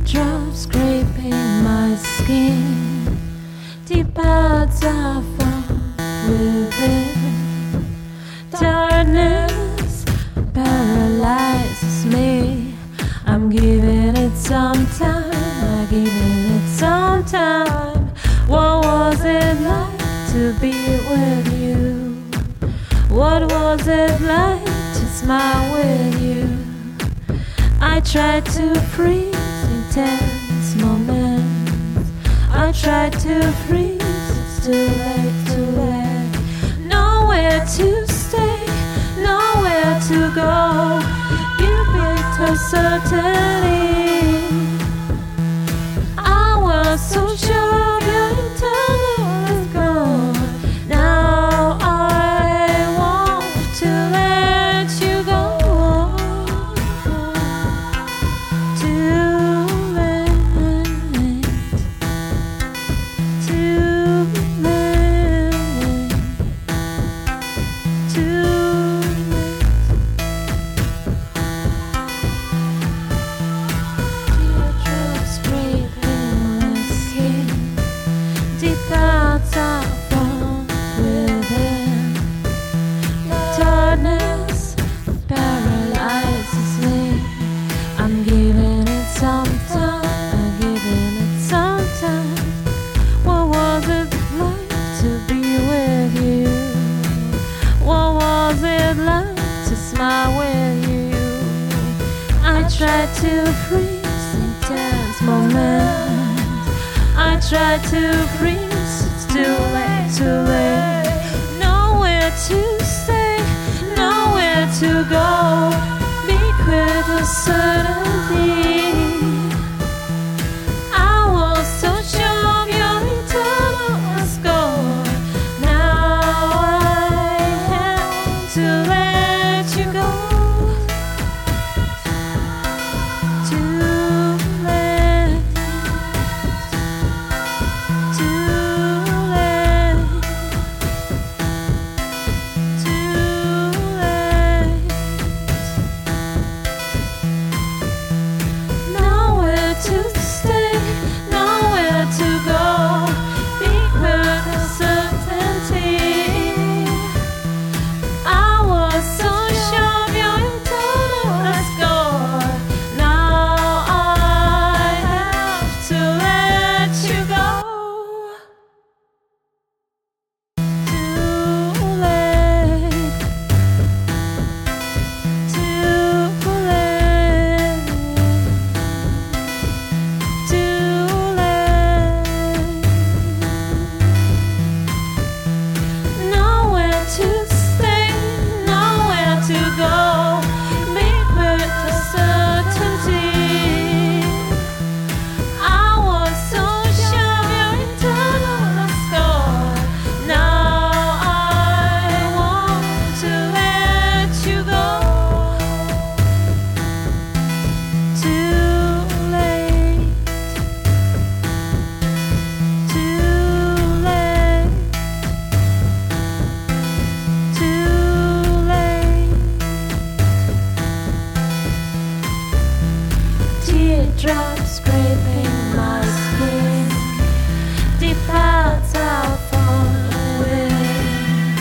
Teardrops scraping my skin, deep parts are found within. Darkness paralyzes me. I'm giving it some time, I'm giving it some time. What was it like to be with you? What was it like to smile with you? I tried to freeze intense moments. I tried to freeze, it's too late, too late. Nowhere to stay, nowhere to go. You picked a certainty. I was so sure your eternal is gone. Now I want to let you go. Too late, too late, too late. Teardrops scraping my skin, deep thoughts are found within. Darkness paralyzes me. I'm giving it some time, I'm giving it some time. What was it like to be with you? What was it like to smile with you? I tried to freeze intense moments. I tried to freeze, it's too late, too late. Nowhere to stay, nowhere to go. Be with a certainty. I was so sure your eternal was gone. Now I have to let you go. Too late, too late, too late. Nowhere to stay, nowhere to go. Be with a certainty. I was so sure your eternal was gone. Now I have to let you go. Too late, too late, too late. Nowhere to stay, nowhere to go. Meet with a certainty. I was so sure your eternal was gone. Now I want to let you go. Too late, too late, too late. Teardrops scraping my skin, deep parts are falling within.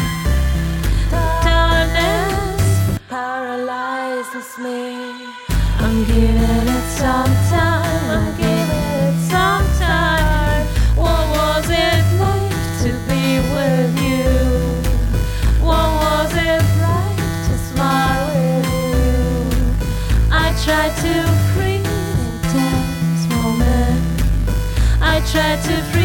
Darkness paralyzes me. I'm giving it some time, I'm giving it some time. What was it like to be with you? What was it like to smile with you? I tried to freeze intense moments. I tried to freeze